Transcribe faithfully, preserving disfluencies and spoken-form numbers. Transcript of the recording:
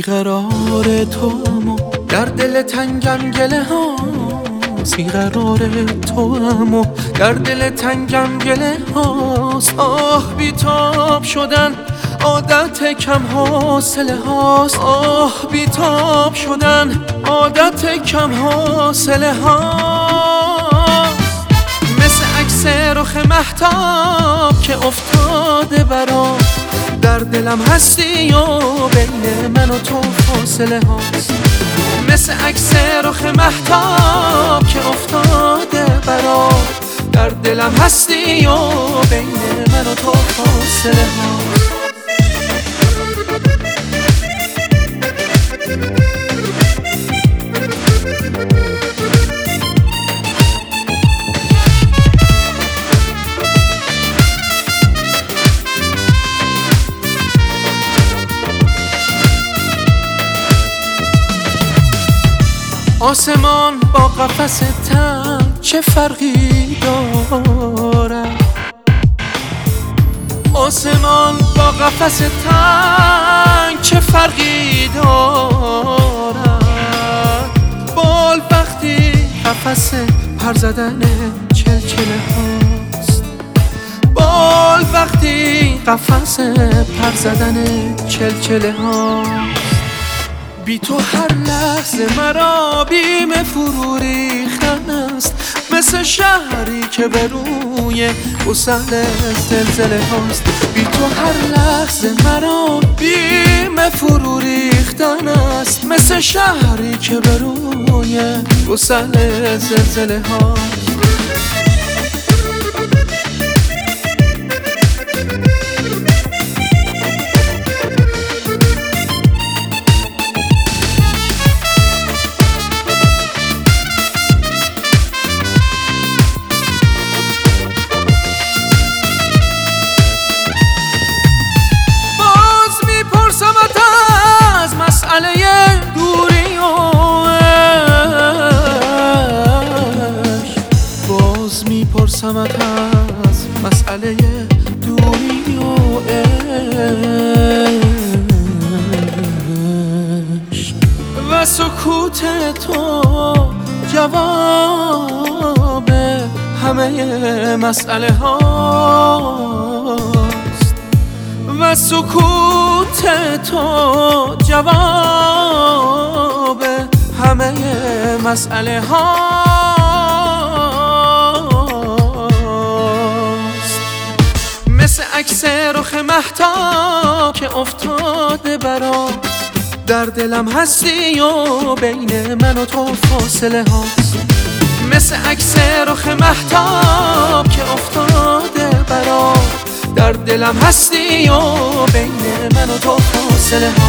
بیقرار تو اما در دل تنگم گله ها، بیقرار تو اما در دل تنگم گله هاست. آه بیتاب شدن عادت کم حاصله هاست، آه بیتاب شدن عادت کم حاصله هاست. مثل عکس رخ مهتاب که افتاده برام، در دلم هستی و بین من و تو فاصله هاست. مثل عکس رخ مهتاب که افتاده برام، در دلم هستی و بین من و تو فاصله هاست. آسمان با قفس تنگ چه فرقی دارد؟ آسمان با قفس تنگ چه فرقی دارد؟ بال وقتی قفس پر زدن چلچله هاست، بال وقتی قفس پر زدن چلچله هاست. بی تو هر لحظه مرا بیم فرو ریختن است، مثل شهری که به روی گسل زلزله هاست. بی تو هر لحظه مرا بیم فرو ریختن است، مثل شهری که به روی گسل زلزله هاست. دوری و عشق، باز میپرسمت از مسئله دوری و عشق و سکوت تو جواب همه مسئله هاست، و سکوت تو جواب همه مسئله هاست. مثل عکس رخ مهتاب که افتاده برام، در دلم هستی و بین من و تو فاصله هاست. مثل عکس رخ مهتاب که افتاده برام، در دلم هستی و بین من و تو فاصله هاست.